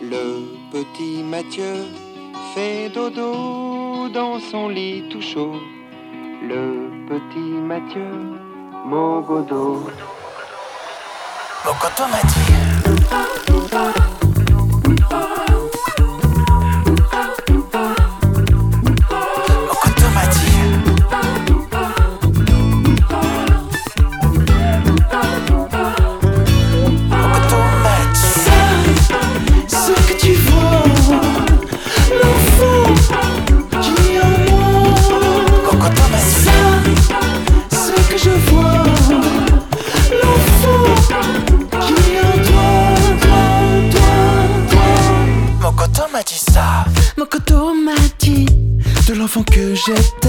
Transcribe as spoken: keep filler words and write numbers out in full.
Le petit Mathieu fait dodo dans son lit tout chaud. Le petit Mathieu, Mogodo. Mogodo m'a dit. Mokoto m'a dit de l'enfant que j'étais.